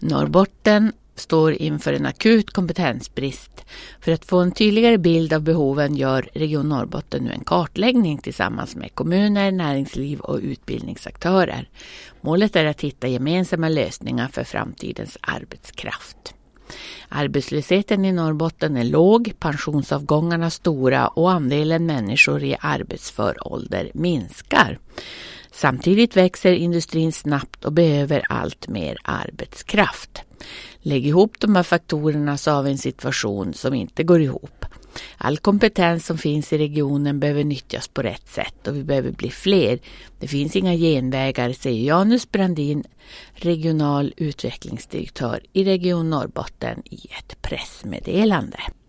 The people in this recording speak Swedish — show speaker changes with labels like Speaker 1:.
Speaker 1: Norrbotten står inför en akut kompetensbrist. För att få en tydligare bild av behoven gör Region Norrbotten nu en kartläggning tillsammans med kommuner, näringsliv och utbildningsaktörer. Målet är att hitta gemensamma lösningar för framtidens arbetskraft. Arbetslösheten i Norrbotten är låg, pensionsavgångarna stora och andelen människor i arbetsför ålder minskar. Samtidigt växer industrin snabbt och behöver allt mer arbetskraft. Lägg ihop de här faktorerna så har vi en situation som inte går ihop. All kompetens som finns i regionen behöver nyttjas på rätt sätt och vi behöver bli fler. Det finns inga genvägar, säger Janus Brandin, regional utvecklingsdirektör i Region Norrbotten i ett pressmeddelande.